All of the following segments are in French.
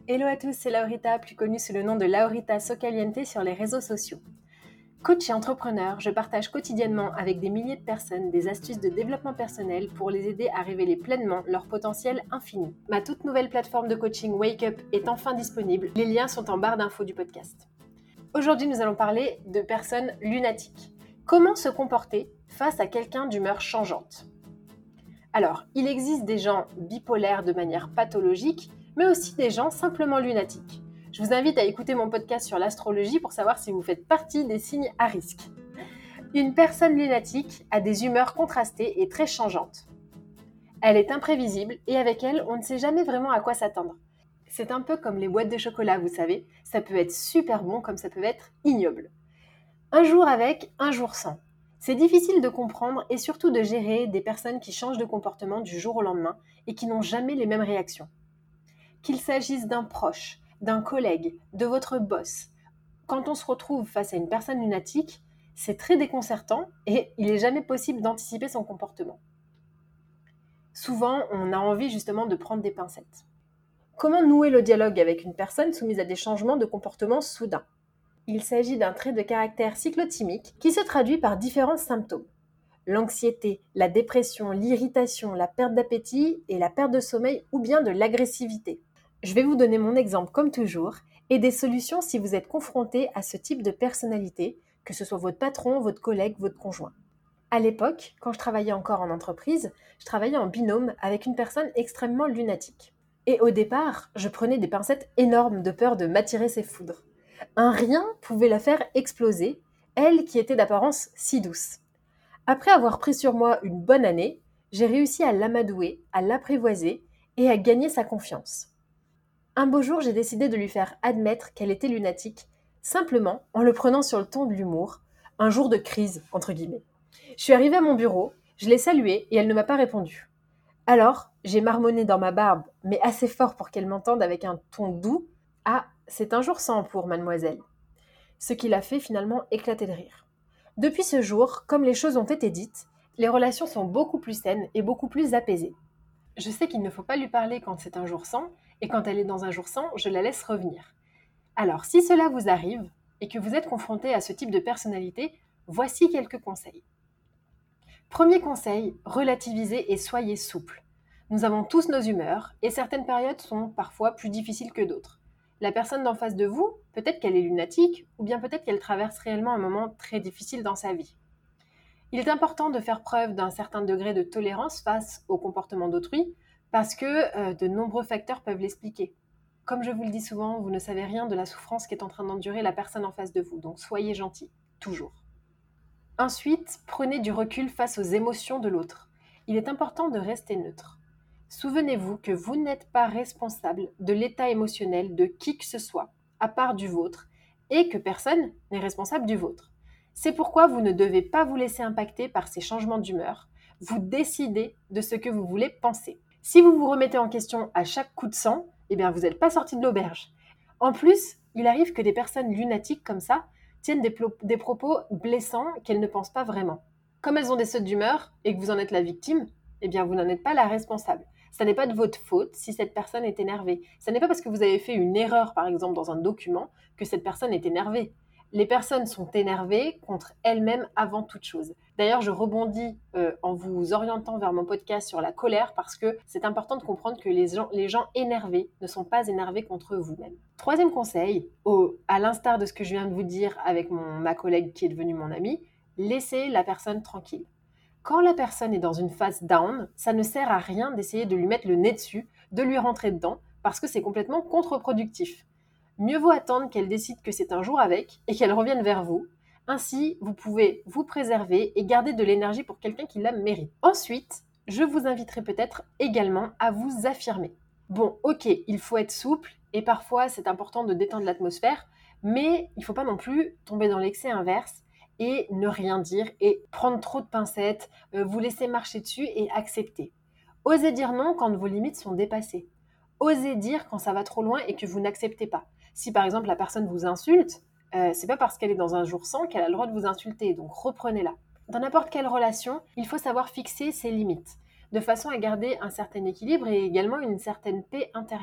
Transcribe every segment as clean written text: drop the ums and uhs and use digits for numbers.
Hello à tous, c'est Laurita, plus connue sous le nom de Laurita Socaliente sur les réseaux sociaux. Coach et entrepreneur, je partage quotidiennement avec des milliers de personnes des astuces de développement personnel pour les aider à révéler pleinement leur potentiel infini. Ma toute nouvelle plateforme de coaching Wake Up est enfin disponible. Les liens sont en barre d'infos du podcast. Aujourd'hui, nous allons parler de personnes lunatiques. Comment se comporter face à quelqu'un d'humeur changeante ? Alors, il existe des gens bipolaires de manière pathologique, mais aussi des gens simplement lunatiques. Je vous invite à écouter mon podcast sur l'astrologie pour savoir si vous faites partie des signes à risque. Une personne lunatique a des humeurs contrastées et très changeantes. Elle est imprévisible et avec elle, on ne sait jamais vraiment à quoi s'attendre. C'est un peu comme les boîtes de chocolat, vous savez. Ça peut être super bon comme ça peut être ignoble. Un jour avec, un jour sans. C'est difficile de comprendre et surtout de gérer des personnes qui changent de comportement du jour au lendemain et qui n'ont jamais les mêmes réactions. Qu'il s'agisse d'un proche, d'un collègue, de votre boss, quand on se retrouve face à une personne lunatique, c'est très déconcertant et il n'est jamais possible d'anticiper son comportement. Souvent, on a envie justement de prendre des pincettes. Comment nouer le dialogue avec une personne soumise à des changements de comportement soudains ? Il s'agit d'un trait de caractère cyclotimique qui se traduit par différents symptômes. L'anxiété, la dépression, l'irritation, la perte d'appétit et la perte de sommeil ou bien de l'agressivité. Je vais vous donner mon exemple comme toujours et des solutions si vous êtes confronté à ce type de personnalité, que ce soit votre patron, votre collègue, votre conjoint. À l'époque, quand je travaillais encore en entreprise, je travaillais en binôme avec une personne extrêmement lunatique. Et au départ, je prenais des pincettes énormes de peur de m'attirer ses foudres. Un rien pouvait la faire exploser, elle qui était d'apparence si douce. Après avoir pris sur moi une bonne année, j'ai réussi à l'amadouer, à l'apprivoiser et à gagner sa confiance. Un beau jour, j'ai décidé de lui faire admettre qu'elle était lunatique, simplement en le prenant sur le ton de l'humour, un jour de crise, entre guillemets. Je suis arrivée à mon bureau, je l'ai saluée et elle ne m'a pas répondu. Alors, j'ai marmonné dans ma barbe, mais assez fort pour qu'elle m'entende avec un ton doux. « Ah, c'est un jour sans pour mademoiselle. » Ce qui l'a fait finalement éclater de rire. Depuis ce jour, comme les choses ont été dites, les relations sont beaucoup plus saines et beaucoup plus apaisées. Je sais qu'il ne faut pas lui parler quand c'est un jour sans, et quand elle est dans un jour sans, je la laisse revenir. Alors, si cela vous arrive, et que vous êtes confronté à ce type de personnalité, voici quelques conseils. Premier conseil, relativisez et soyez souple. Nous avons tous nos humeurs, et certaines périodes sont parfois plus difficiles que d'autres. La personne d'en face de vous, peut-être qu'elle est lunatique, ou bien peut-être qu'elle traverse réellement un moment très difficile dans sa vie. Il est important de faire preuve d'un certain degré de tolérance face au comportement d'autrui, parce que de nombreux facteurs peuvent l'expliquer. Comme je vous le dis souvent, vous ne savez rien de la souffrance qu'est en train d'endurer la personne en face de vous, donc soyez gentil, toujours. Ensuite, prenez du recul face aux émotions de l'autre. Il est important de rester neutre. Souvenez-vous que vous n'êtes pas responsable de l'état émotionnel de qui que ce soit, à part du vôtre, et que personne n'est responsable du vôtre. C'est pourquoi vous ne devez pas vous laisser impacter par ces changements d'humeur. Vous décidez de ce que vous voulez penser. Si vous vous remettez en question à chaque coup de sang, eh bien vous n'êtes pas sorti de l'auberge. En plus, il arrive que des personnes lunatiques comme ça tiennent des propos blessants qu'elles ne pensent pas vraiment. Comme elles ont des sautes d'humeur et que vous en êtes la victime, eh bien vous n'en êtes pas la responsable. Ça n'est pas de votre faute si cette personne est énervée. Ça n'est pas parce que vous avez fait une erreur, par exemple, dans un document, que cette personne est énervée. Les personnes sont énervées contre elles-mêmes avant toute chose. D'ailleurs, je rebondis en vous orientant vers mon podcast sur la colère parce que c'est important de comprendre que les gens énervés ne sont pas énervés contre vous-même. Troisième conseil, à l'instar de ce que je viens de vous dire avec ma collègue qui est devenue mon amie, laissez la personne tranquille. Quand la personne est dans une phase down, ça ne sert à rien d'essayer de lui mettre le nez dessus, de lui rentrer dedans, parce que c'est complètement contre-productif. Mieux vaut attendre qu'elle décide que c'est un jour avec et qu'elle revienne vers vous. Ainsi, vous pouvez vous préserver et garder de l'énergie pour quelqu'un qui la mérite. Ensuite, je vous inviterai peut-être également à vous affirmer. Bon, ok, il faut être souple et parfois c'est important de détendre l'atmosphère, mais il ne faut pas non plus tomber dans l'excès inverse et ne rien dire et prendre trop de pincettes, vous laisser marcher dessus et accepter. Osez dire non quand vos limites sont dépassées. Osez dire quand ça va trop loin et que vous n'acceptez pas. Si par exemple la personne vous insulte, c'est pas parce qu'elle est dans un jour sans qu'elle a le droit de vous insulter, donc reprenez-la. Dans n'importe quelle relation, il faut savoir fixer ses limites, de façon à garder un certain équilibre et également une certaine paix intérieure.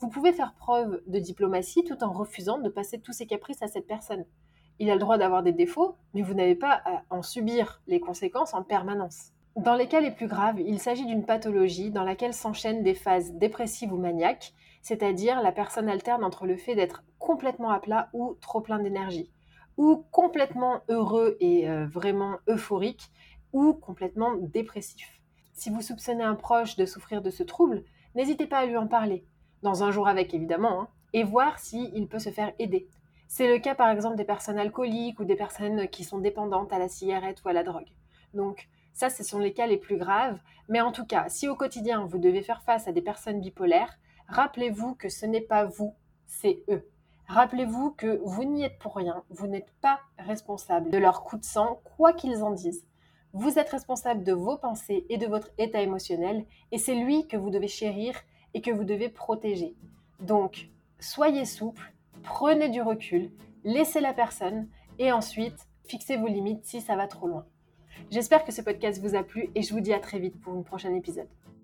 Vous pouvez faire preuve de diplomatie tout en refusant de passer tous ses caprices à cette personne. Il a le droit d'avoir des défauts, mais vous n'avez pas à en subir les conséquences en permanence. Dans les cas les plus graves, il s'agit d'une pathologie dans laquelle s'enchaînent des phases dépressives ou maniaques, c'est-à-dire la personne alterne entre le fait d'être complètement à plat ou trop plein d'énergie, ou complètement heureux et vraiment euphorique, ou complètement dépressif. Si vous soupçonnez un proche de souffrir de ce trouble, n'hésitez pas à lui en parler, dans un jour avec évidemment, et voir s'il peut se faire aider. C'est le cas par exemple des personnes alcooliques ou des personnes qui sont dépendantes à la cigarette ou à la drogue. Donc ça, ce sont les cas les plus graves, mais en tout cas, si au quotidien vous devez faire face à des personnes bipolaires, rappelez-vous que ce n'est pas vous, c'est eux. Rappelez-vous que vous n'y êtes pour rien, vous n'êtes pas responsable de leur coup de sang, quoi qu'ils en disent. Vous êtes responsable de vos pensées et de votre état émotionnel, et c'est lui que vous devez chérir et que vous devez protéger. Donc, soyez souple, prenez du recul, laissez la personne, et ensuite, fixez vos limites si ça va trop loin. J'espère que ce podcast vous a plu et je vous dis à très vite pour un prochain épisode.